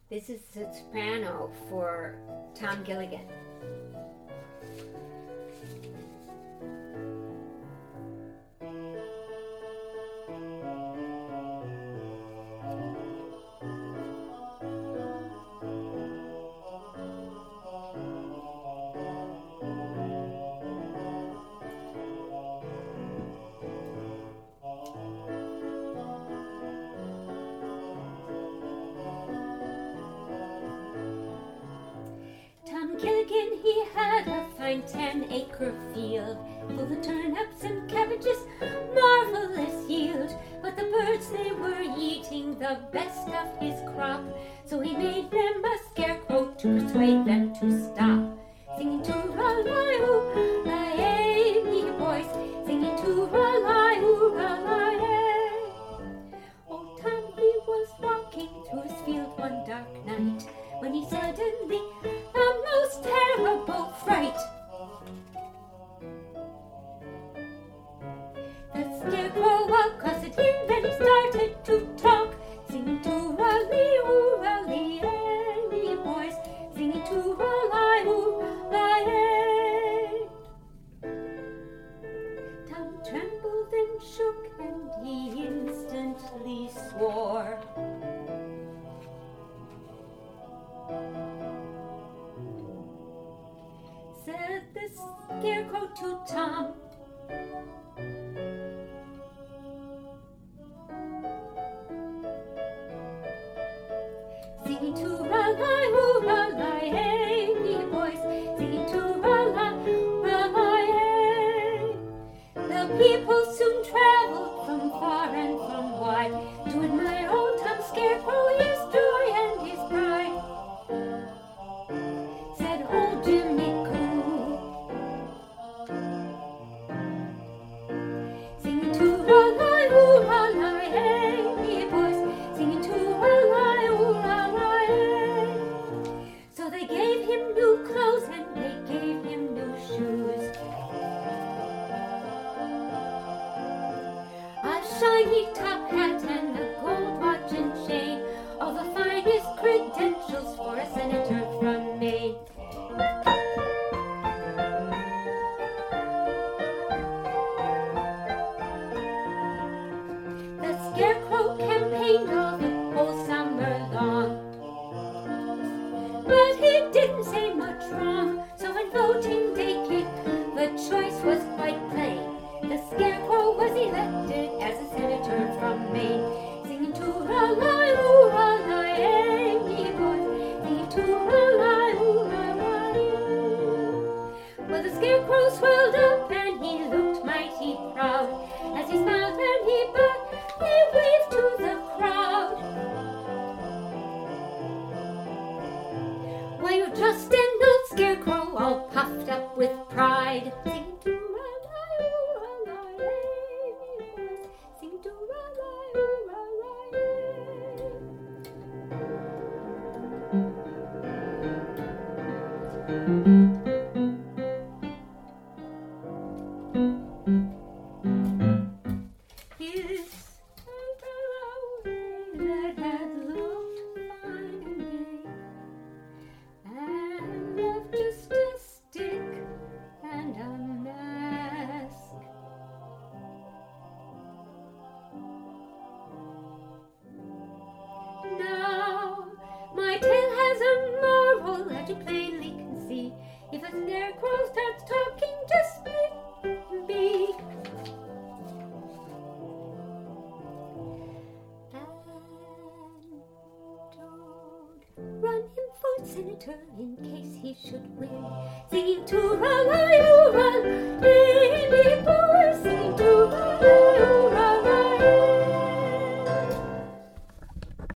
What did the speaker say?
This is the soprano for Tom Gilligan. Gilligan, he had a fine 10-acre field, full of turnips and cabbages, marvelous yield. But the birds, they were eating the best of his crop, so he made them a scarecrow to persuade them to stop. Singing tooraloo, la-ay, me boys, singing tooraloo, la-ay. Old Tom, he was walking through his field one dark night, when he suddenly a most terrible fright. The scarecrow accosted him, then he started to talk, singing tooraloo, la-ay, boys, singing tooraloo, la-ay. Tom trembled and shook, and he instantly swore. Said the scarecrow to Tom, singing tooraloo, la-ay, me boys, singing tooraloo, la-ay. The people soon traveled from far and from wide to admire old Tom Scarecrow, his joy and his pride. Said old Jimmy Coo, singing tooraloo, la-ay, me boys, singing tooraloo, la-ay. So they gave him new clothes and they gave him new shoes, a shiny top hat and a gold watch and chain, all the finest credentials for a senator from Maine. The scarecrow campaigned all the whole summer long, but he didn't say much wrong. So when voting day came, the choice was quite plain. The scarecrow was elected as a senator from Maine, singing tooraloo, la-ay, me boys, singing tooraloo, la-ay. Well, the scarecrow swelled up and he looked mighty proud, as he smiled and he bowed, he waved to the crowd. Why, you're just an old scarecrow, all puffed up with pride, singing tooraloo, la-ay, singing tooraloo, la-ay. His that had looked fine and gay, and left just a stick and a mask. Now my tale has a moral that you plainly can see. If a scarecrow starts talking, just speak. And don't run him for senator in case he should win, singing tooraloo,